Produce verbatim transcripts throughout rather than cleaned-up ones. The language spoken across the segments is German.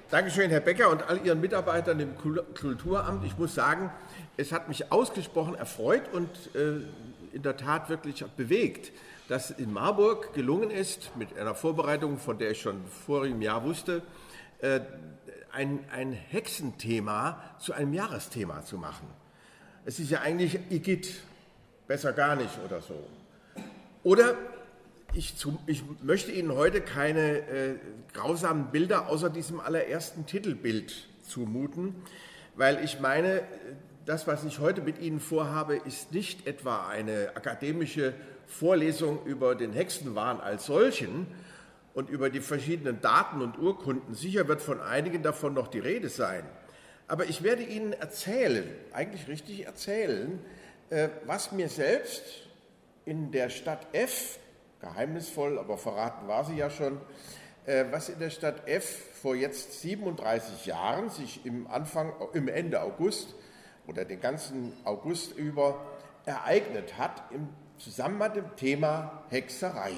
Dankeschön, Herr Becker und all Ihren Mitarbeitern im Kulturamt. Ich muss sagen, es hat mich ausgesprochen erfreut und äh, in der Tat wirklich bewegt, dass in Marburg gelungen ist, mit einer Vorbereitung, von der ich schon vorigem Jahr wusste, äh, ein, ein Hexenthema zu einem Jahresthema zu machen. Es ist ja eigentlich Igitt, besser gar nicht oder so. Oder ich, zu, ich möchte Ihnen heute keine äh, grausamen Bilder außer diesem allerersten Titelbild zumuten, weil ich meine, das, was ich heute mit Ihnen vorhabe, ist nicht etwa eine akademische Vorlesung über den Hexenwahn als solchen und über die verschiedenen Daten und Urkunden. Sicher wird von einigen davon noch die Rede sein. Aber ich werde Ihnen erzählen, eigentlich richtig erzählen, was mir selbst in der Stadt F, geheimnisvoll, aber verraten war sie ja schon, was in der Stadt F vor jetzt siebenunddreißig Jahren sich im Anfang, im Ende August oder den ganzen August über ereignet hat im Zusammenhang mit dem Thema Hexerei.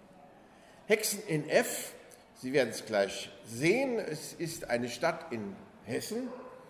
Hexen in F, Sie werden es gleich sehen, es ist eine Stadt in Hessen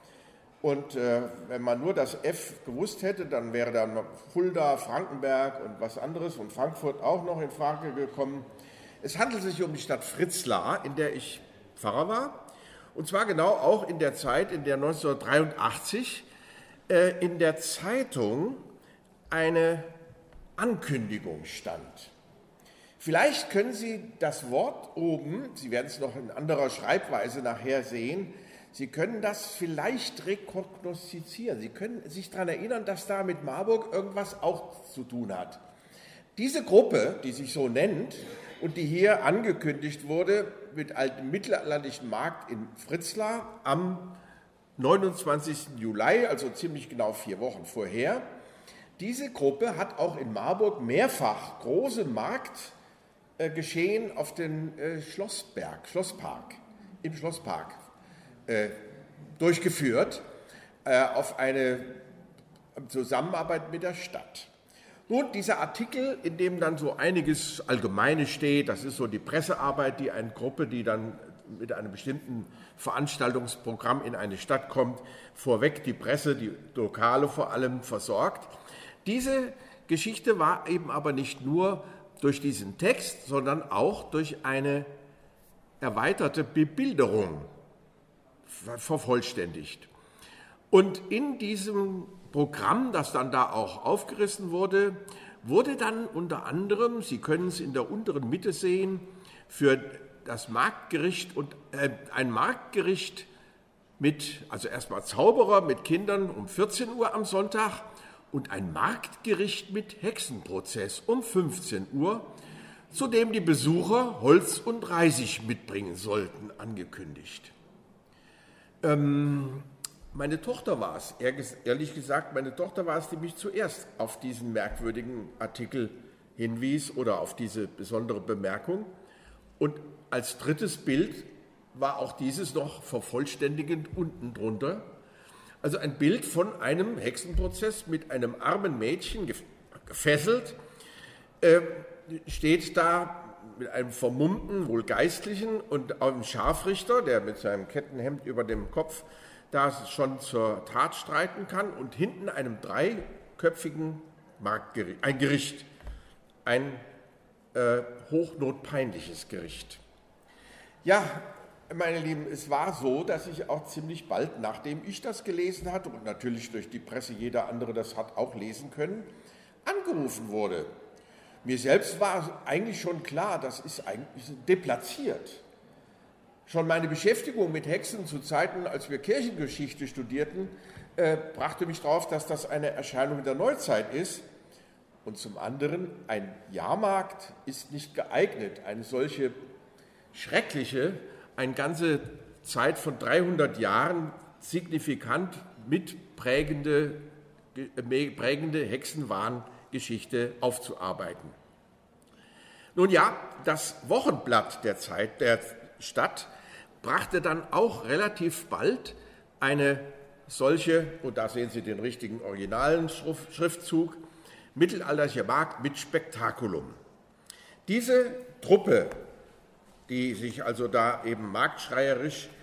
und äh, wenn man nur das F gewusst hätte, dann wäre da noch Fulda, Frankenberg und was anderes und Frankfurt auch noch in Frage gekommen. Es handelt sich um die Stadt Fritzlar, in der ich Pfarrer war, und zwar genau auch in der Zeit, in der neunzehnhundertdreiundachtzig äh, in der Zeitung eine Ankündigung stand. Vielleicht können Sie das Wort oben, Sie werden es noch in anderer Schreibweise nachher sehen, Sie können das vielleicht rekognoszieren. Sie können sich daran erinnern, dass da mit Marburg irgendwas auch zu tun hat. Diese Gruppe, die sich so nennt und die hier angekündigt wurde mit dem Mittelalterlichen Markt in Fritzlar am neunundzwanzigsten Juli, also ziemlich genau vier Wochen vorher, diese Gruppe hat auch in Marburg mehrfach große Marktgeschehen auf den äh, Schlossberg, Schlosspark, im Schlosspark äh, durchgeführt, äh, auf eine Zusammenarbeit mit der Stadt. Nun, dieser Artikel, in dem dann so einiges Allgemeines steht, das ist so die Pressearbeit, die eine Gruppe, die dann mit einem bestimmten Veranstaltungsprogramm in eine Stadt kommt, vorweg die Presse, die Lokale vor allem versorgt. Diese Geschichte war eben aber nicht nur durch diesen Text, sondern auch durch eine erweiterte Bebilderung vervollständigt. Und in diesem Programm, das dann da auch aufgerissen wurde, wurde dann unter anderem, Sie können es in der unteren Mitte sehen, für das Marktgericht und äh, ein Marktgericht mit, also erstmal Zauberer mit Kindern um vierzehn Uhr am Sonntag und ein Marktgericht mit Hexenprozess um fünfzehn Uhr, zu dem die Besucher Holz und Reisig mitbringen sollten, angekündigt. Ähm, meine Tochter war es, ehrlich gesagt, meine Tochter war es, die mich zuerst auf diesen merkwürdigen Artikel hinwies oder auf diese besondere Bemerkung. Und als drittes Bild war auch dieses noch vervollständigend unten drunter. Also ein Bild von einem Hexenprozess mit einem armen Mädchen gefesselt, äh, steht da mit einem vermummten, wohl Geistlichen und einem Scharfrichter, der mit seinem Kettenhemd über dem Kopf da schon zur Tat streiten kann, und hinten einem dreiköpfigen Marktgericht, ein Gericht, ein äh, hochnotpeinliches Gericht. Ja, meine Lieben, es war so, dass ich auch ziemlich bald, nachdem ich das gelesen hatte und natürlich durch die Presse jeder andere das hat auch lesen können, angerufen wurde. Mir selbst war eigentlich schon klar, das ist eigentlich deplatziert. Schon meine Beschäftigung mit Hexen zu Zeiten, als wir Kirchengeschichte studierten, äh, brachte mich darauf, dass das eine Erscheinung der Neuzeit ist. Und zum anderen, ein Jahrmarkt ist nicht geeignet, eine solche schreckliche, eine ganze Zeit von dreihundert Jahren signifikant mitprägende prägende Hexenwahngeschichte aufzuarbeiten. Nun ja, das Wochenblatt der Zeit, der Stadt, brachte dann auch relativ bald eine solche, und da sehen Sie den richtigen originalen Schriftzug, Mittelalterlicher Markt mit Spektakulum. Diese Truppe, die sich also da eben marktschreierisch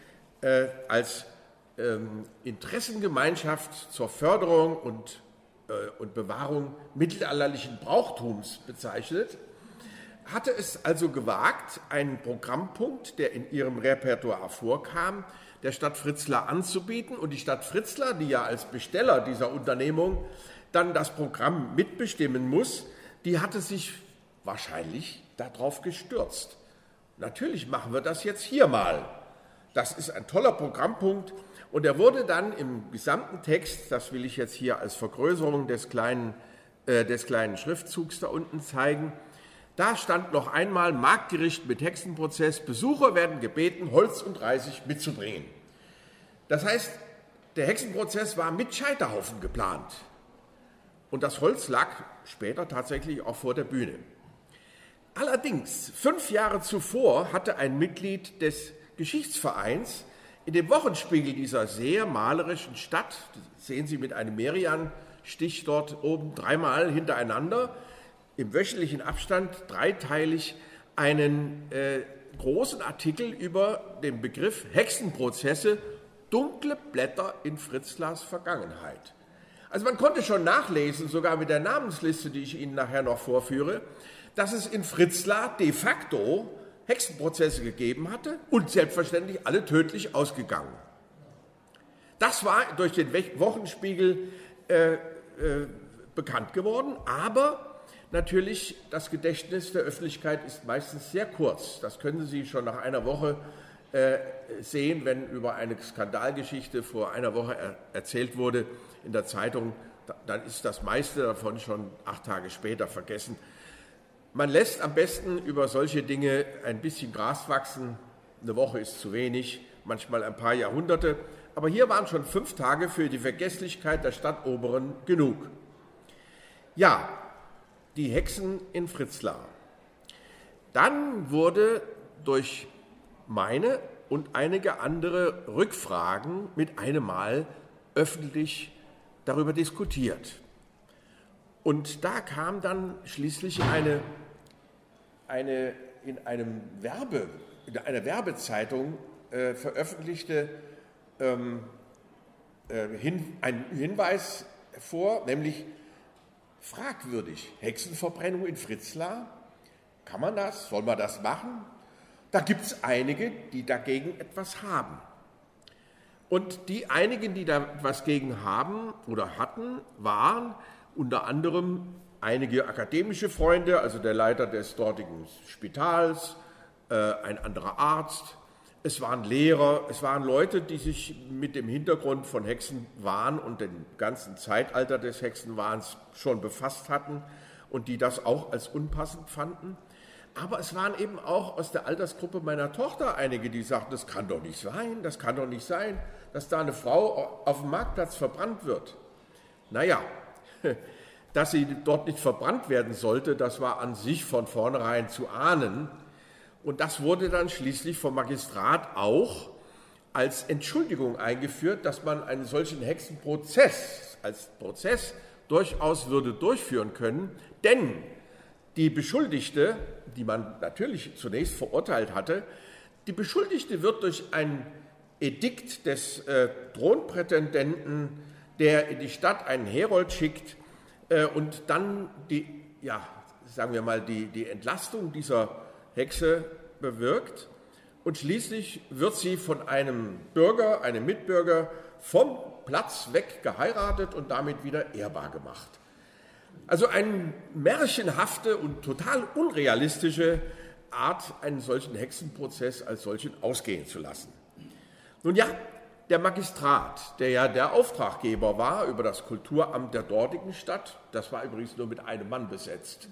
äh, als ähm, Interessengemeinschaft zur Förderung und, äh, und Bewahrung mittelalterlichen Brauchtums bezeichnet, hatte es also gewagt, einen Programmpunkt, der in ihrem Repertoire vorkam, der Stadt Fritzlar anzubieten. Und die Stadt Fritzlar, die ja als Besteller dieser Unternehmung dann das Programm mitbestimmen muss, die hatte sich wahrscheinlich darauf gestürzt. Natürlich machen wir das jetzt hier mal. Das ist ein toller Programmpunkt. Und er wurde dann im gesamten Text, das will ich jetzt hier als Vergrößerung des kleinen, äh, des kleinen Schriftzugs da unten zeigen, da stand noch einmal Marktgericht mit Hexenprozess, Besucher werden gebeten, Holz und Reisig mitzubringen. Das heißt, der Hexenprozess war mit Scheiterhaufen geplant. Und das Holz lag später tatsächlich auch vor der Bühne. Allerdings, fünf Jahre zuvor hatte ein Mitglied des Geschichtsvereins in dem Wochenspiegel dieser sehr malerischen Stadt, sehen Sie mit einem Merian-Stich dort oben dreimal hintereinander, im wöchentlichen Abstand dreiteilig einen äh, großen Artikel über den Begriff Hexenprozesse, dunkle Blätter in Fritzlars Vergangenheit. Also man konnte schon nachlesen, sogar mit der Namensliste, die ich Ihnen nachher noch vorführe, dass es in Fritzlar de facto Hexenprozesse gegeben hatte und selbstverständlich alle tödlich ausgegangen. Das war durch den Wochenspiegel äh, äh, bekannt geworden, aber natürlich, das Gedächtnis der Öffentlichkeit ist meistens sehr kurz. Das können Sie schon nach einer Woche äh, sehen, wenn über eine Skandalgeschichte vor einer Woche er erzählt wurde in der Zeitung, dann ist das meiste davon schon acht Tage später vergessen. Man lässt am besten über solche Dinge ein bisschen Gras wachsen. Eine Woche ist zu wenig, manchmal ein paar Jahrhunderte. Aber hier waren schon fünf Tage für die Vergesslichkeit der Stadtoberen genug. Ja, die Hexen in Fritzlar. Dann wurde durch meine und einige andere Rückfragen mit einem Mal öffentlich darüber diskutiert. Und da kam dann schließlich eine, eine in einem Werbe, in einer Werbezeitung äh, veröffentlichte ähm, äh, hin, ein Hinweis vor, nämlich fragwürdig. Hexenverbrennung in Fritzlar? Kann man das? Soll man das machen? Da gibt es einige, die dagegen etwas haben. Und die einigen, die da etwas gegen haben oder hatten, waren unter anderem einige akademische Freunde, also der Leiter des dortigen Spitals, äh, ein anderer Arzt. Es waren Lehrer, es waren Leute, die sich mit dem Hintergrund von Hexenwahn und dem ganzen Zeitalter des Hexenwahns schon befasst hatten und die das auch als unpassend fanden. Aber es waren eben auch aus der Altersgruppe meiner Tochter einige, die sagten, das kann doch nicht sein, das kann doch nicht sein, dass da eine Frau auf dem Marktplatz verbrannt wird. Naja, dass sie dort nicht verbrannt werden sollte, das war an sich von vornherein zu ahnen. Und das wurde dann schließlich vom Magistrat auch als Entschuldigung eingeführt, dass man einen solchen Hexenprozess als Prozess durchaus würde durchführen können, denn die Beschuldigte, die man natürlich zunächst verurteilt hatte, die Beschuldigte wird durch ein Edikt des äh, Thronprätendenten, der in die Stadt einen Herold schickt äh, und dann die, ja, sagen wir mal, die, die Entlastung dieser Hexe bewirkt und schließlich wird sie von einem Bürger, einem Mitbürger vom Platz weg geheiratet und damit wieder ehrbar gemacht. Also eine märchenhafte und total unrealistische Art, einen solchen Hexenprozess als solchen ausgehen zu lassen. Nun ja, der Magistrat, der ja der Auftraggeber war über das Kulturamt der dortigen Stadt, das war übrigens nur mit einem Mann besetzt.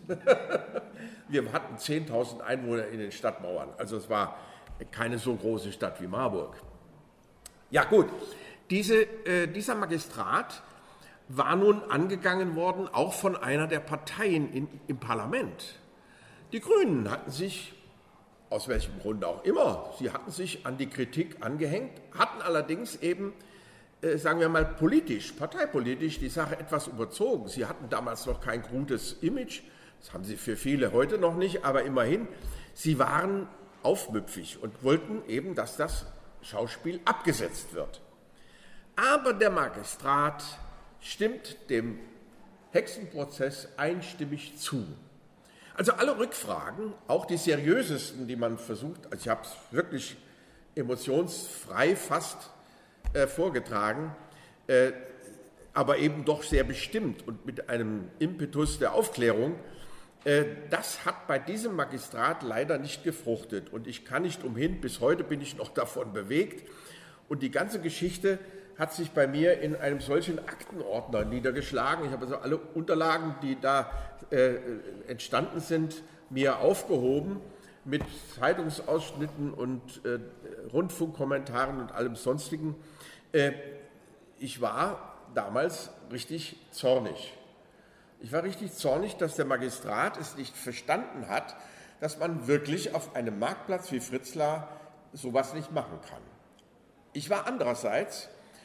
Wir hatten zehntausend Einwohner in den Stadtmauern, also es war keine so große Stadt wie Marburg. Ja gut, diese, äh, dieser Magistrat war nun angegangen worden, auch von einer der Parteien in, im Parlament. Die Grünen hatten sich, aus welchem Grunde auch immer, sie hatten sich an die Kritik angehängt, hatten allerdings eben, äh, sagen wir mal, politisch, parteipolitisch die Sache etwas überzogen. Sie hatten damals noch kein gutes Image, das haben sie für viele heute noch nicht, aber immerhin, sie waren aufmüpfig und wollten eben, dass das Schauspiel abgesetzt wird. Aber der Magistrat stimmt dem Hexenprozess einstimmig zu. Also alle Rückfragen, auch die seriösesten, die man versucht, also ich habe es wirklich emotionsfrei fast äh, vorgetragen, äh, aber eben doch sehr bestimmt und mit einem Impetus der Aufklärung, äh, das hat bei diesem Magistrat leider nicht gefruchtet. Und ich kann nicht umhin, bis heute bin ich noch davon bewegt. Und die ganze Geschichte hat sich bei mir in einem solchen Aktenordner niedergeschlagen. Ich habe also alle Unterlagen, die da äh, entstanden sind, mir aufgehoben mit Zeitungsausschnitten und äh, Rundfunkkommentaren und allem Sonstigen. Äh, ich war damals richtig zornig. Ich war richtig zornig, dass der Magistrat es nicht verstanden hat, dass man wirklich auf einem Marktplatz wie Fritzlar sowas nicht machen kann. Ich war andererseits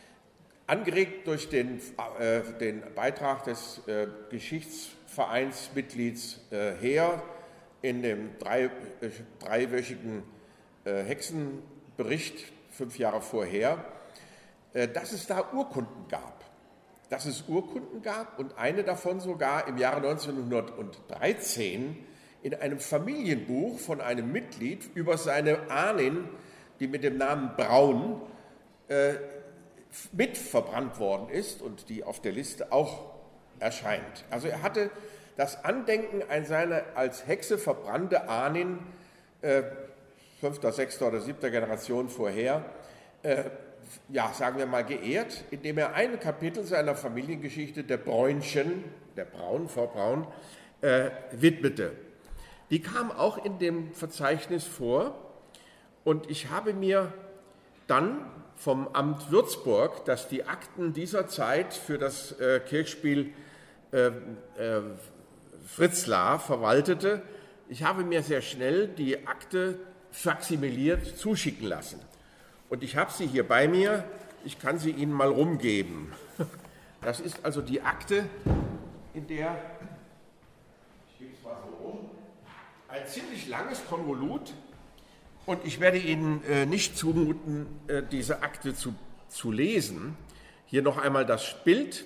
angeregt durch den, äh, den Beitrag des äh, Geschichtsvereinsmitglieds äh, Heer in dem drei, äh, dreiwöchigen äh, Hexenbericht fünf Jahre vorher, äh, dass es da Urkunden gab. Dass es Urkunden gab und eine davon sogar im Jahre neunzehnhundertdreizehn in einem Familienbuch von einem Mitglied über seine Ahnen, die mit dem Namen Braun äh, mit verbrannt worden ist und die auf der Liste auch erscheint. Also er hatte das Andenken an seine als Hexe verbrannte Ahnen, äh, fünfter, sechster oder siebter Generation vorher, äh, ja, sagen wir mal, geehrt, indem er ein Kapitel seiner Familiengeschichte der Bräunchen, der Braun, Frau Braun, äh, widmete. Die kam auch in dem Verzeichnis vor und ich habe mir dann vom Amt Würzburg, das die Akten dieser Zeit für das äh, Kirchspiel äh, äh, Fritzlar verwaltete, ich habe mir sehr schnell die Akte faximiliert zuschicken lassen. Und ich habe sie hier bei mir, ich kann sie Ihnen mal rumgeben. Das ist also die Akte, in der, ich gebe es mal so rum, ein ziemlich langes Konvolut, und ich werde Ihnen äh, nicht zumuten, äh, diese Akte zu, zu lesen. Hier noch einmal das Bild.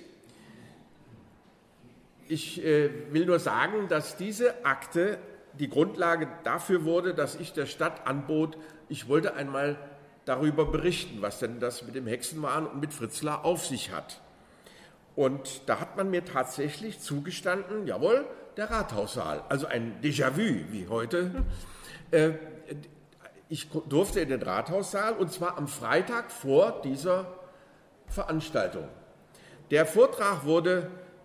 Ich äh, will nur sagen, dass diese Akte die Grundlage dafür wurde, dass ich der Stadt anbot, ich wollte einmal darüber berichten, was denn das mit dem Hexenwahn und mit Fritzlar auf sich hat. Und da hat man mir tatsächlich zugestanden, jawohl, der Rathaussaal, also ein Déjà-vu wie heute. Äh, ich durfte in den Rathaussaal und zwar am Freitag vor dieser Veranstaltung. Der Vortrag wurde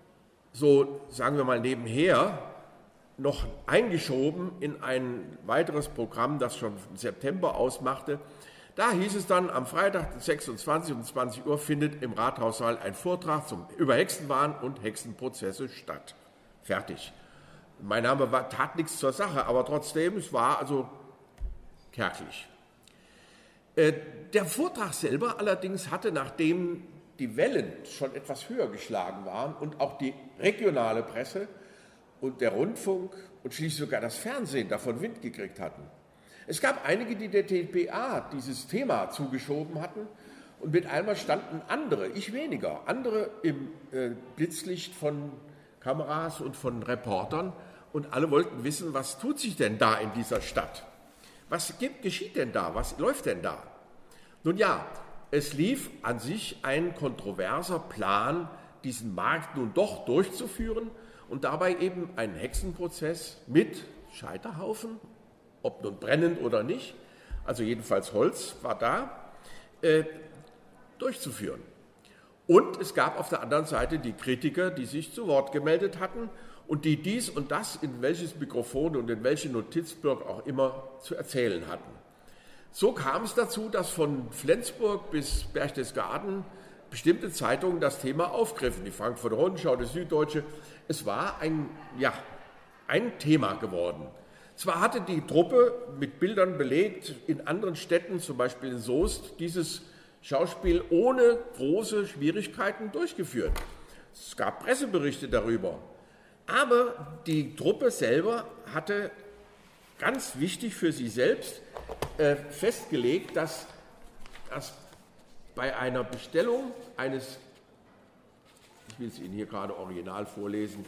so, sagen wir mal, nebenher noch eingeschoben in ein weiteres Programm, das schon im September ausmachte. Da hieß es dann, am Freitag, sechsundzwanzig um zwanzig Uhr, findet im Rathaussaal ein Vortrag zum, über Hexenwahn und Hexenprozesse statt. Fertig. Mein Name war, tat nichts zur Sache, aber trotzdem, es war also kärglich. Äh, der Vortrag selber allerdings hatte, nachdem die Wellen schon etwas höher geschlagen waren und auch die regionale Presse und der Rundfunk und schließlich sogar das Fernsehen davon Wind gekriegt hatten. Es gab einige, die der T P A dieses Thema zugeschoben hatten und mit einmal standen andere, ich weniger, andere im äh, Blitzlicht von Kameras und von Reportern und alle wollten wissen, was tut sich denn da in dieser Stadt? Was gibt, geschieht denn da? Was läuft denn da? Nun ja, es lief an sich ein kontroverser Plan, diesen Markt nun doch durchzuführen und dabei eben einen Hexenprozess mit Scheiterhaufen, ob nun brennend oder nicht, also jedenfalls Holz war da, äh, durchzuführen. Und es gab auf der anderen Seite die Kritiker, die sich zu Wort gemeldet hatten und die dies und das in welches Mikrofon und in welchen Notizblock auch immer zu erzählen hatten. So kam es dazu, dass von Flensburg bis Berchtesgaden bestimmte Zeitungen das Thema aufgriffen, die Frankfurter Rundschau, die Süddeutsche. Es war ein, ja, ein Thema geworden. Zwar hatte die Truppe mit Bildern belegt in anderen Städten, zum Beispiel in Soest, dieses Schauspiel ohne große Schwierigkeiten durchgeführt. Es gab Presseberichte darüber. Aber die Truppe selber hatte ganz wichtig für sie selbst äh, festgelegt, dass dass bei einer Bestellung eines, ich will es Ihnen hier gerade original vorlesen,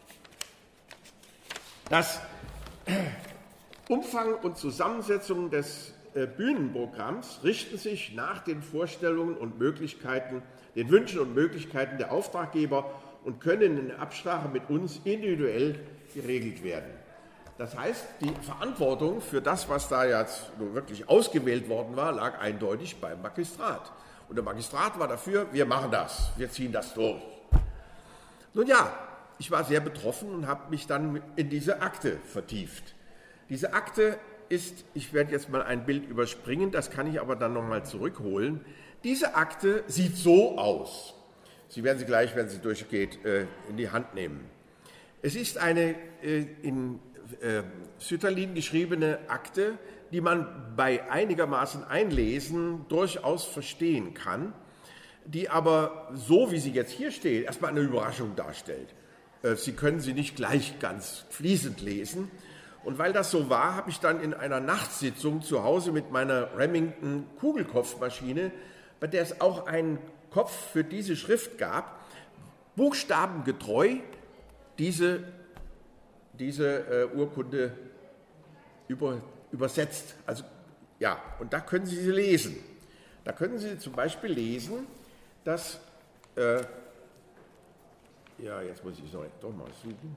dass Umfang und Zusammensetzung des Bühnenprogramms richten sich nach den Vorstellungen und Möglichkeiten, den Wünschen und Möglichkeiten der Auftraggeber und können in Absprache mit uns individuell geregelt werden. Das heißt, die Verantwortung für das, was da jetzt nur wirklich ausgewählt worden war, lag eindeutig beim Magistrat. Und der Magistrat war dafür, wir machen das, wir ziehen das durch. Nun ja, ich war sehr betroffen und habe mich dann in diese Akte vertieft. Diese Akte ist, ich werde jetzt mal ein Bild überspringen, das kann ich aber dann nochmal zurückholen. Diese Akte sieht so aus. Sie werden sie gleich, wenn sie durchgeht, in die Hand nehmen. Es ist eine in Sütterlin geschriebene Akte, die man bei einigermaßen Einlesen durchaus verstehen kann, die aber so, wie sie jetzt hier steht, erstmal eine Überraschung darstellt. Sie können sie nicht gleich ganz fließend lesen. Und weil das so war, habe ich dann in einer Nachtsitzung zu Hause mit meiner Remington Kugelkopfmaschine, bei der es auch einen Kopf für diese Schrift gab, buchstabengetreu diese, diese äh, Urkunde über, übersetzt. Also, ja, und da können Sie sie lesen. Da können Sie zum Beispiel lesen, dass, äh, ja, jetzt muss ich es doch mal suchen.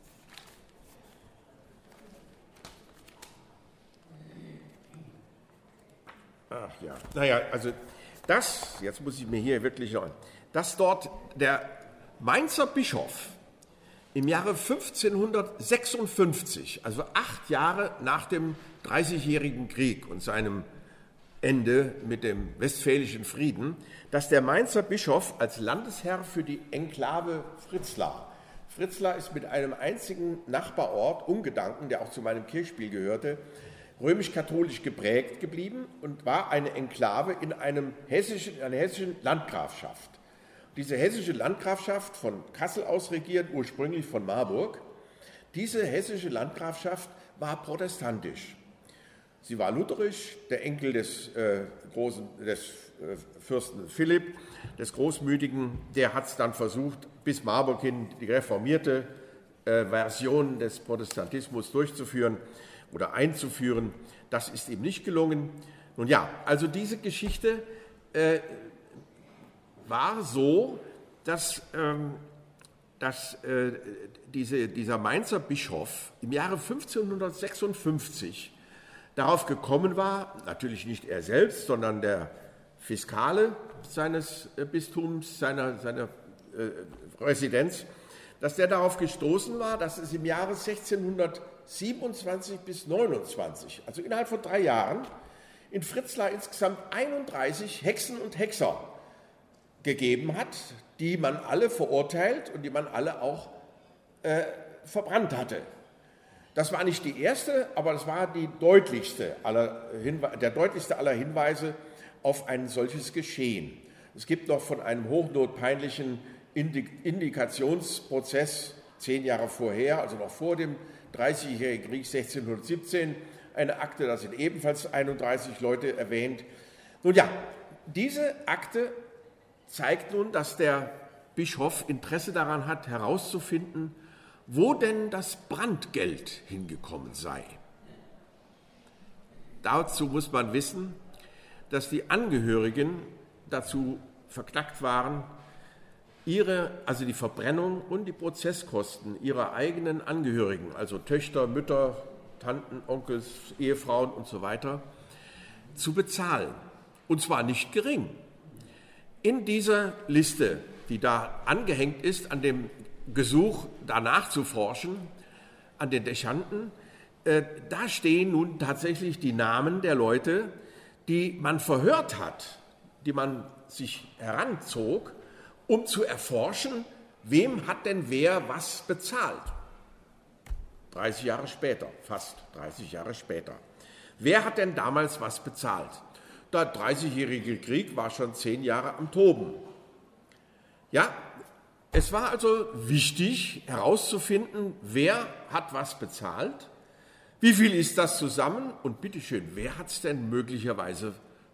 Ach ja, naja, also das, jetzt muss ich mir hier wirklich noch, dass dort der Mainzer Bischof im Jahre fünfzehnhundertsechsundfünfzig, also acht Jahre nach dem Dreißigjährigen Krieg und seinem Ende mit dem Westfälischen Frieden, dass der Mainzer Bischof als Landesherr für die Enklave Fritzlar, Fritzlar ist mit einem einzigen Nachbarort Umgedanken, der auch zu meinem Kirchspiel gehörte, römisch-katholisch geprägt geblieben und war eine Enklave in, einem hessischen, einer hessischen Landgrafschaft. Diese hessische Landgrafschaft, von Kassel aus regiert, ursprünglich von Marburg, diese hessische Landgrafschaft war protestantisch. Sie war lutherisch, der Enkel des, äh, großen, des äh, Fürsten Philipp, des Großmütigen, der hat es dann versucht, bis Marburg hin die reformierte äh, Version des Protestantismus durchzuführen oder einzuführen. Das ist ihm nicht gelungen. Nun ja, also diese Geschichte äh, war so, dass, ähm, dass äh, diese, dieser Mainzer Bischof im Jahre fünfzehnhundertsechsundfünfzig darauf gekommen war, natürlich nicht er selbst, sondern der Fiskale seines äh, Bistums, seiner, seiner äh, Residenz, dass der darauf gestoßen war, dass es im Jahre sechzehnhundertsiebenundzwanzig bis neunundzwanzig, also innerhalb von drei Jahren, in Fritzlar insgesamt einunddreißig Hexen und Hexer gegeben hat, die man alle verurteilt und die man alle auch äh, verbrannt hatte. Das war nicht die erste, aber das war die deutlichste aller Hinwe- der deutlichste aller Hinweise auf ein solches Geschehen. Es gibt noch von einem hochnotpeinlichen Indikationsprozess zehn Jahre vorher, also noch vor dem Dreißigjährigen Krieg sechzehnhundertsiebzehn, eine Akte, da sind ebenfalls einunddreißig Leute erwähnt. Nun ja, diese Akte zeigt nun, dass der Bischof Interesse daran hat, herauszufinden, wo denn das Brandgeld hingekommen sei. Dazu muss man wissen, dass die Angehörigen dazu verknackt waren, ihre, also die Verbrennung und die Prozesskosten ihrer eigenen Angehörigen, also Töchter, Mütter, Tanten, Onkels, Ehefrauen und so weiter, zu bezahlen. Und zwar nicht gering. In dieser Liste, die da angehängt ist, an dem Gesuch danach zu forschen, an den Dechanten, äh, da stehen nun tatsächlich die Namen der Leute, die man verhört hat, die man sich heranzog, um zu erforschen, wem hat denn wer was bezahlt. dreißig Jahre später, fast dreißig Jahre später. Wer hat denn damals was bezahlt? Der Dreißigjährige Krieg war schon zehn Jahre am Toben. Ja, es war also wichtig herauszufinden, wer hat was bezahlt, wie viel ist das zusammen und bitteschön, wer hat es denn möglicherweise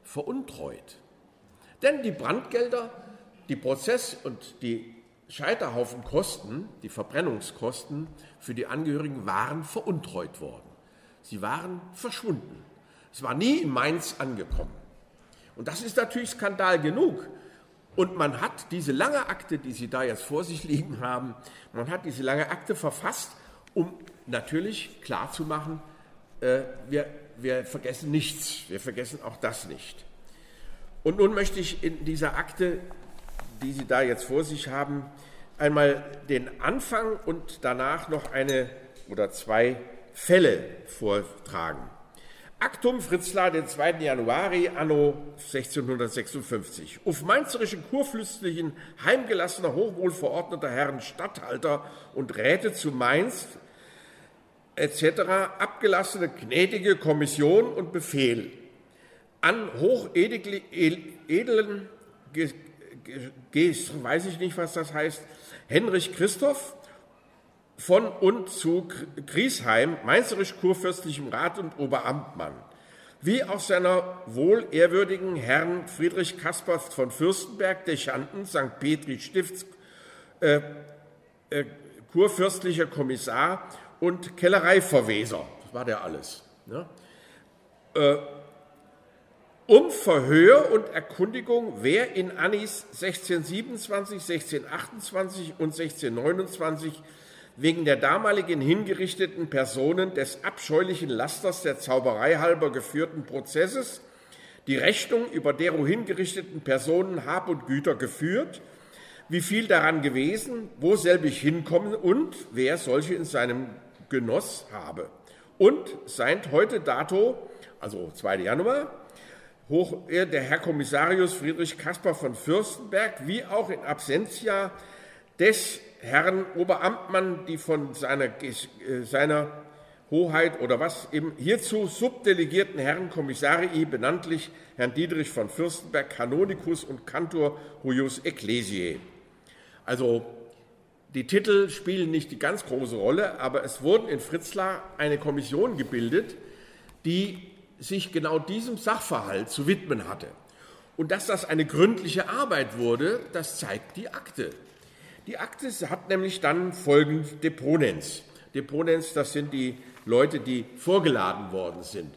veruntreut. Denn die Brandgelder, die Prozess- und die Scheiterhaufenkosten, die Verbrennungskosten für die Angehörigen waren veruntreut worden. Sie waren verschwunden. Es war nie in Mainz angekommen. Und das ist natürlich Skandal genug. Und man hat diese lange Akte, die Sie da jetzt vor sich liegen haben, man hat diese lange Akte verfasst, um natürlich klarzumachen, äh, wir, wir vergessen nichts, wir vergessen auch das nicht. Und nun möchte ich in dieser Akte, die Sie da jetzt vor sich haben, einmal den Anfang und danach noch eine oder zwei Fälle vortragen. Actum Fritzlar, den zweiten Januari, anno sechzehnhundertsechsundfünfzig. Auf mainzerischen Kurfürstlichen heimgelassener, hochwohlverordneter Herren Statthalter und Räte zu Mainz et cetera abgelassene gnädige Kommission und Befehl an hochedlen, weiß ich nicht, was das heißt, Henrich Christoph von und zu Griesheim, mainzerisch-kurfürstlichem Rat und Oberamtmann, wie auch seiner wohlehrwürdigen Herrn Friedrich Caspar von Fürstenberg, Dechanten, Sankt Petri Stifts, äh, äh, kurfürstlicher Kommissar und Kellereiverweser, das war der alles, ne? äh, um Verhör und Erkundigung, wer in Annis sechzehnhundertsiebenundzwanzig, sechzehnhundertachtundzwanzig und sechzehnhundertneunundzwanzig wegen der damaligen hingerichteten Personen des abscheulichen Lasters der Zauberei halber geführten Prozesses die Rechnung über dero hingerichteten Personen Hab und Güter geführt, wie viel daran gewesen, wo selbig hinkommen und wer solche in seinem Genoss habe. Und seint heute dato, also zweiter Januar, hoch der Herr Kommissarius Friedrich Caspar von Fürstenberg, wie auch in Absentia des Herrn Oberamtmann, die von seiner, seiner Hoheit oder was eben hierzu subdelegierten Herren Kommissarii benanntlich Herrn Dietrich von Fürstenberg, Canonicus und Cantor huius Ecclesiae. Also die Titel spielen nicht die ganz große Rolle, aber es wurden in Fritzlar eine Kommission gebildet, die sich genau diesem Sachverhalt zu widmen hatte. Und dass das eine gründliche Arbeit wurde, das zeigt die Akte. Die Akte hat nämlich dann folgend Deponens. Deponens, das sind die Leute, die vorgeladen worden sind.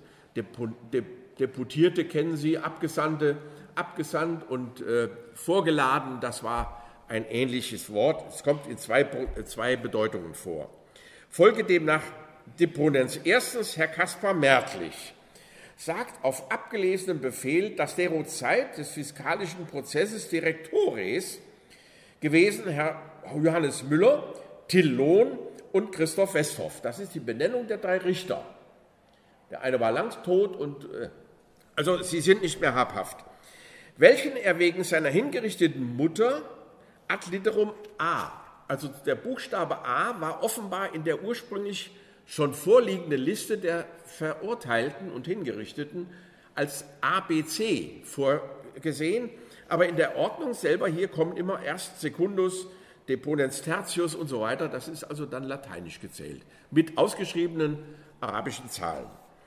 Deputierte kennen Sie, Abgesandte, abgesandt und äh, vorgeladen, das war ein ähnliches Wort. Es kommt in zwei, zwei Bedeutungen vor. Folge demnach Deponens. Erstens Herr Caspar Mertlich sagt auf abgelesenen Befehl, dass dero Zeit des fiskalischen Prozesses Direktores gewesen Herr Johannes Müller, Till Lohn und Christoph Westhoff. Das ist die Benennung der drei Richter. Der eine war lang tot und äh, also sie sind nicht mehr habhaft. Welchen er wegen seiner hingerichteten Mutter ad literum A, also der Buchstabe A war offenbar in der ursprünglich schon vorliegende Liste der Verurteilten und Hingerichteten als A B C vorgesehen, aber in der Ordnung selber hier kommen immer erst Secundus, Deponens Tertius und so weiter, das ist also dann lateinisch gezählt, mit ausgeschriebenen arabischen Zahlen.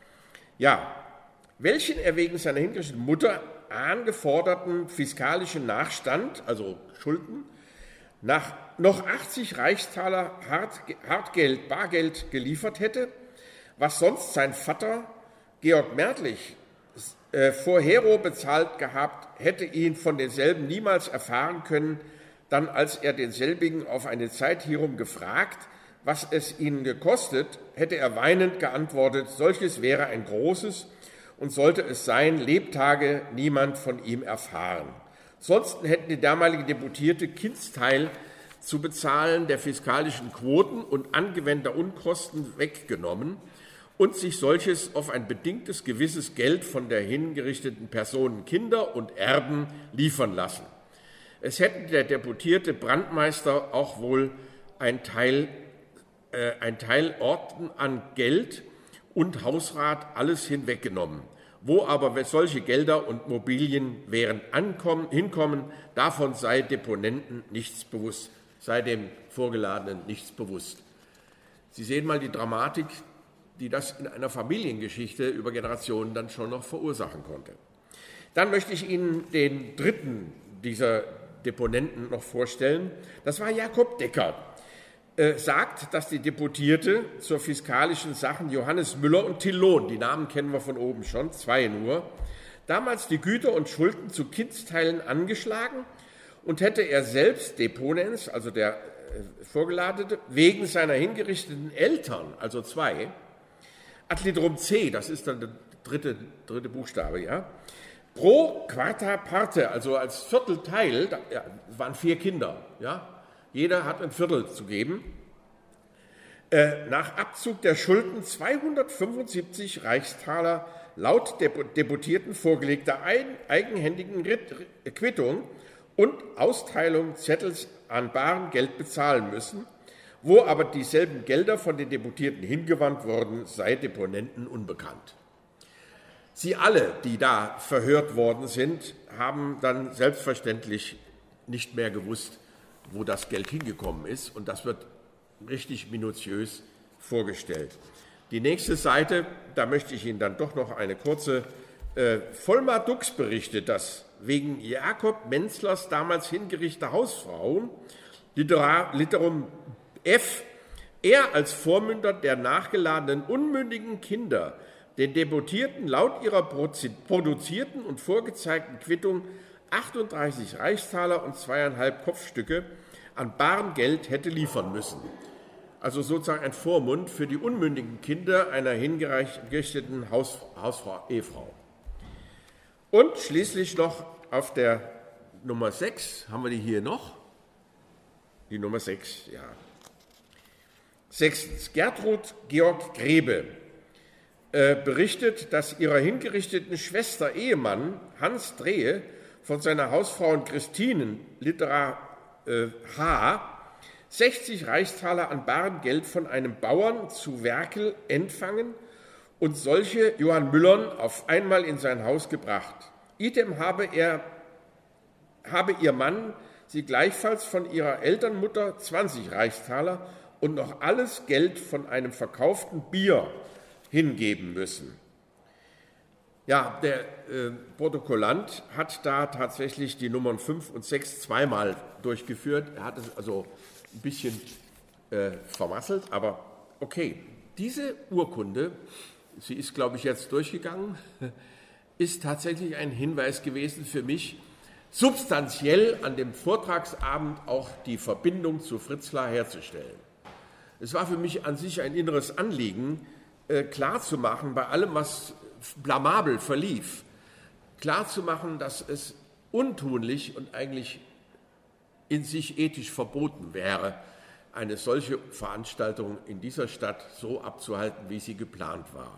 Ja, welchen er wegen seiner hingerichteten Mutter angeforderten fiskalischen Nachstand, also Schulden, nach noch achtzig Reichstaler Hart, Hartgeld, Bargeld geliefert hätte, was sonst sein Vater Georg Mertlich äh, vorhero bezahlt gehabt, hätte ihn von denselben niemals erfahren können, dann als er denselbigen auf eine Zeit hierum gefragt, was es ihnen gekostet, hätte er weinend geantwortet, solches wäre ein großes und sollte es sein, Lebtage niemand von ihm erfahren. Sonst hätten die damaligen Deputierte Kindsteil zu bezahlen der fiskalischen Quoten und angewandter Unkosten weggenommen und sich solches auf ein bedingtes gewisses Geld von der hingerichteten Personen Kinder und Erben liefern lassen. Es hätte der deputierte Brandmeister auch wohl ein Teil, äh, ein Teil Orten an Geld und Hausrat alles hinweggenommen. Wo aber solche Gelder und Mobilien wären ankommen, hinkommen, davon sei Deponenten nichts bewusst, sei dem Vorgeladenen nichts bewusst. Sie sehen mal die Dramatik, die das in einer Familiengeschichte über Generationen dann schon noch verursachen konnte. Dann möchte ich Ihnen den dritten dieser Deponenten noch vorstellen. Das war Jakob Decker. Äh, sagt, dass die Deputierte zur fiskalischen Sachen Johannes Müller und Till Lohn, die Namen kennen wir von oben schon, zwei nur, damals die Güter und Schulden zu Kindsteilen angeschlagen und hätte er selbst Deponens, also der äh, Vorgeladene, wegen seiner hingerichteten Eltern, also zwei, ad literum C, das ist dann der dritte, dritte Buchstabe, ja, pro quarta parte, also als Viertelteil, da ja, waren vier Kinder, ja, jeder hat ein Viertel zu geben, äh, nach Abzug der Schulden zweihundertfünfundsiebzig Reichstaler laut Deputierten vorgelegter eigenhändigen Quittung und Austeilung Zettels an barem Geld bezahlen müssen, wo aber dieselben Gelder von den Deputierten hingewandt wurden, sei Deponenten unbekannt. Sie alle, die da verhört worden sind, haben dann selbstverständlich nicht mehr gewusst, wo das Geld hingekommen ist, und das wird richtig minutiös vorgestellt. Die nächste Seite, da möchte ich Ihnen dann doch noch eine kurze äh, Vollmar Dux berichtet, dass wegen Jakob Menzlers damals hingerichtete Hausfrau, Literar, Literum F, er als Vormünder der nachgeladenen unmündigen Kinder den Deputierten laut ihrer produzierten und vorgezeigten Quittung achtunddreißig Reichstaler und zweieinhalb Kopfstücke an barem Geld hätte liefern müssen. Also sozusagen ein Vormund für die unmündigen Kinder einer hingerichteten Haus, Hausfrau, Ehefrau. Und schließlich noch auf der Nummer sechs, haben wir die hier noch? Die Nummer sechs, ja. Sechstens, Gertrud Georg Grebe äh, berichtet, dass ihrer hingerichteten Schwester Ehemann Hans Drehe von seiner Hausfrau Christinen, Literar äh, H., sechzig Reichstaler an barem Geld von einem Bauern zu Werkel empfangen und solche Johann Müllern auf einmal in sein Haus gebracht. Idem habe, er, habe ihr Mann sie gleichfalls von ihrer Elternmutter zwanzig Reichstaler und noch alles Geld von einem verkauften Bier hingeben müssen. Ja, der äh, Protokollant hat da tatsächlich die Nummern fünf und sechs zweimal durchgeführt. Er hat es also ein bisschen äh, vermasselt, aber okay. Diese Urkunde, sie ist, glaube ich, jetzt durchgegangen, ist tatsächlich ein Hinweis gewesen für mich, substanziell an dem Vortragsabend auch die Verbindung zu Fritzlar herzustellen. Es war für mich an sich ein inneres Anliegen, äh, klarzumachen, bei allem, was blamabel verlief, klarzumachen, dass es untunlich und eigentlich in sich ethisch verboten wäre, eine solche Veranstaltung in dieser Stadt so abzuhalten, wie sie geplant war.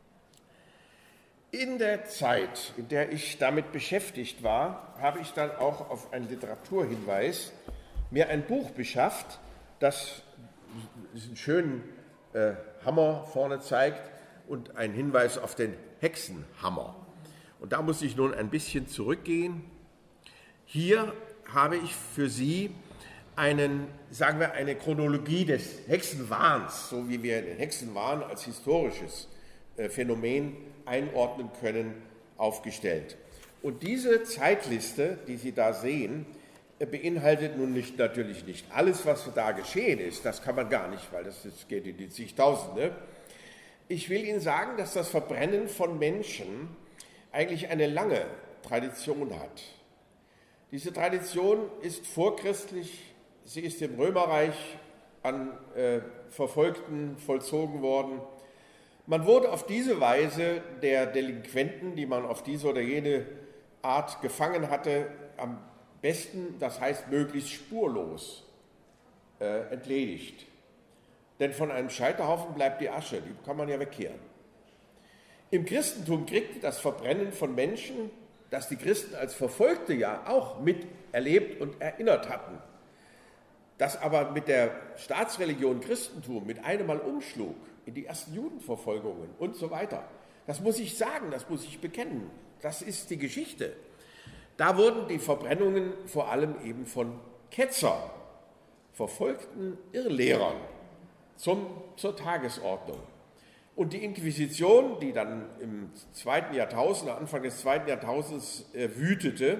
In der Zeit, in der ich damit beschäftigt war, habe ich dann auch auf einen Literaturhinweis mir ein Buch beschafft, das diesen schönen äh, Hammer vorne zeigt und einen Hinweis auf den Hexenhammer. Und da muss ich nun ein bisschen zurückgehen. Hier habe ich für Sie einen, sagen wir, eine Chronologie des Hexenwahns, so wie wir den Hexenwahn als historisches äh, Phänomen einordnen können, aufgestellt. Und diese Zeitliste, die Sie da sehen, äh, beinhaltet nun nicht, natürlich nicht alles, was da geschehen ist. Das kann man gar nicht, weil das, das geht in die zigtausende. Ich will Ihnen sagen, dass das Verbrennen von Menschen eigentlich eine lange Tradition hat. Diese Tradition ist vorchristlich, sie ist im Römerreich an äh, Verfolgten vollzogen worden. Man wurde auf diese Weise der Delinquenten, die man auf diese oder jene Art gefangen hatte, am besten, das heißt möglichst spurlos, äh, entledigt. Denn von einem Scheiterhaufen bleibt die Asche, die kann man ja wegkehren. Im Christentum kriegte das Verbrennen von Menschen, das die Christen als Verfolgte ja auch miterlebt und erinnert hatten, das aber mit der Staatsreligion Christentum mit einem Mal umschlug in die ersten Judenverfolgungen und so weiter. Das muss ich sagen, das muss ich bekennen. Das ist die Geschichte. Da wurden die Verbrennungen vor allem eben von Ketzern, verfolgten Irrlehrern zum, zur Tagesordnung. Und die Inquisition, die dann im zweiten Jahrtausend, Anfang des zweiten Jahrtausends äh, wütete,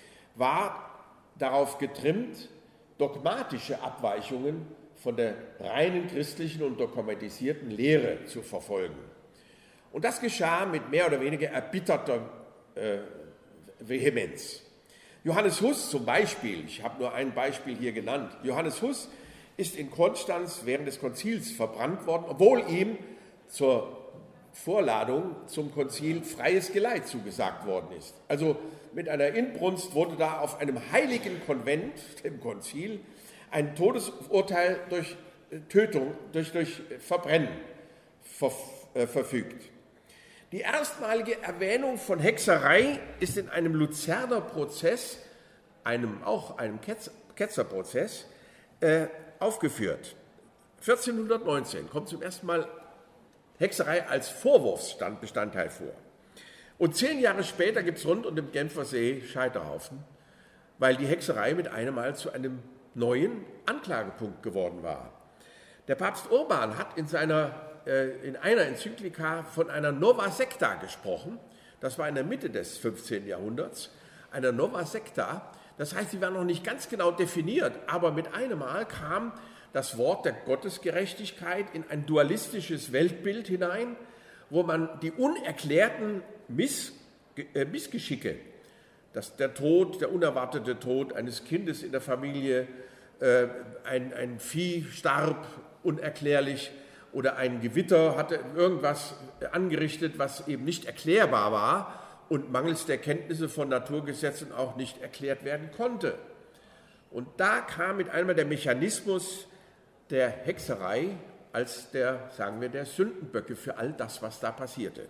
war darauf getrimmt, dogmatische Abweichungen von der reinen christlichen und dogmatisierten Lehre zu verfolgen. Und das geschah mit mehr oder weniger erbitterter äh, Vehemenz. Johannes Hus zum Beispiel, ich habe nur ein Beispiel hier genannt, Johannes Hus ist in Konstanz während des Konzils verbrannt worden, obwohl ihm zur Vorladung zum Konzil freies Geleit zugesagt worden ist. Also mit einer Inbrunst wurde da auf einem heiligen Konvent, dem Konzil, ein Todesurteil durch Tötung, durch, durch Verbrennen ver, äh, verfügt. Die erstmalige Erwähnung von Hexerei ist in einem Luzerner Prozess, einem, auch einem Ketz, Ketzerprozess, äh, aufgeführt. vierzehnhundertneunzehn kommt zum ersten Mal Hexerei als Vorwurfsbestandteil vor. Und zehn Jahre später gibt es rund um den Genfer See Scheiterhaufen, weil die Hexerei mit einem Mal zu einem neuen Anklagepunkt geworden war. Der Papst Urban hat in, seiner, äh, in einer Enzyklika von einer Nova Secta gesprochen. Das war in der Mitte des fünfzehnten Jahrhunderts. Eine Nova Secta, das heißt, sie war noch nicht ganz genau definiert, aber mit einem Mal kam das Wort der Gottesgerechtigkeit in ein dualistisches Weltbild hinein, wo man die unerklärten Miss, äh, Missgeschicke, dass der Tod, der unerwartete Tod eines Kindes in der Familie, äh, ein, ein Vieh starb unerklärlich oder ein Gewitter hatte irgendwas angerichtet, was eben nicht erklärbar war und mangels der Kenntnisse von Naturgesetzen auch nicht erklärt werden konnte. Und da kam mit einmal der Mechanismus der Hexerei als der, sagen wir, der Sündenböcke für all das, was da passierte.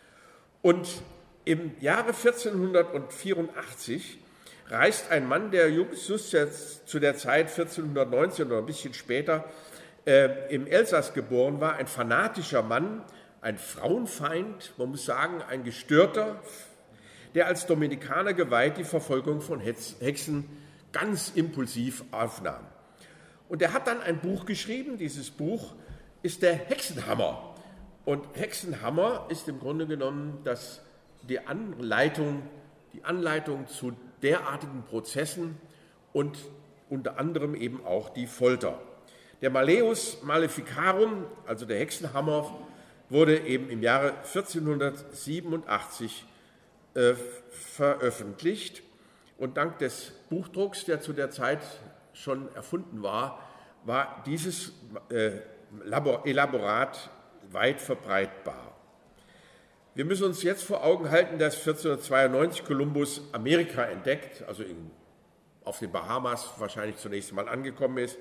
Und im Jahre vierzehnhundertvierundachtzig reist ein Mann, der just zu der Zeit vierzehnhundertneunzehn oder ein bisschen später äh, im Elsass geboren war, ein fanatischer Mann, ein Frauenfeind, man muss sagen, ein Gestörter, der als Dominikaner geweiht die Verfolgung von Hexen ganz impulsiv aufnahm. Und er hat dann ein Buch geschrieben, dieses Buch ist der Hexenhammer. Und Hexenhammer ist im Grunde genommen das, die, Anleitung, die Anleitung zu derartigen Prozessen und unter anderem eben auch die Folter. Der Malleus Maleficarum, also der Hexenhammer, wurde eben im Jahre vierzehnhundertsiebenundachtzig äh, veröffentlicht. Und dank des Buchdrucks, der zu der Zeit schon erfunden war, war dieses äh, Elaborat weit verbreitbar. Wir müssen uns jetzt vor Augen halten, dass vierzehnhundertzweiundneunzig Kolumbus Amerika entdeckt, also in, auf den Bahamas wahrscheinlich zunächst einmal angekommen ist,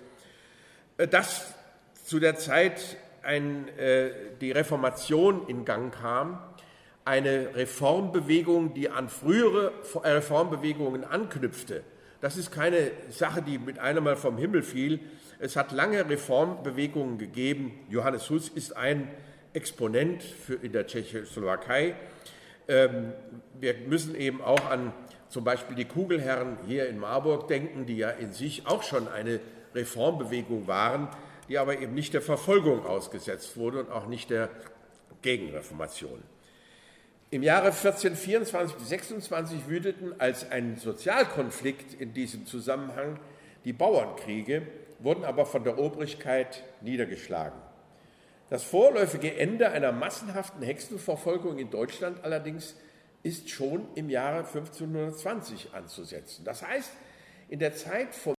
dass zu der Zeit ein, äh, die Reformation in Gang kam, eine Reformbewegung, die an frühere Reformbewegungen anknüpfte. Das ist keine Sache, die mit einem Mal vom Himmel fiel. Es hat lange Reformbewegungen gegeben. Johannes Hus ist ein Exponent für in der Tschechoslowakei. Ähm, wir müssen eben auch an zum Beispiel die Kugelherren hier in Marburg denken, die ja in sich auch schon eine Reformbewegung waren, die aber eben nicht der Verfolgung ausgesetzt wurde und auch nicht der Gegenreformation. Im Jahre vierzehnhundertvierundzwanzig bis sechsundzwanzig wüteten als ein Sozialkonflikt in diesem Zusammenhang die Bauernkriege, wurden aber von der Obrigkeit niedergeschlagen. Das vorläufige Ende einer massenhaften Hexenverfolgung in Deutschland allerdings ist schon im Jahre fünfzehnhundertzwanzig anzusetzen. Das heißt, in der Zeit vom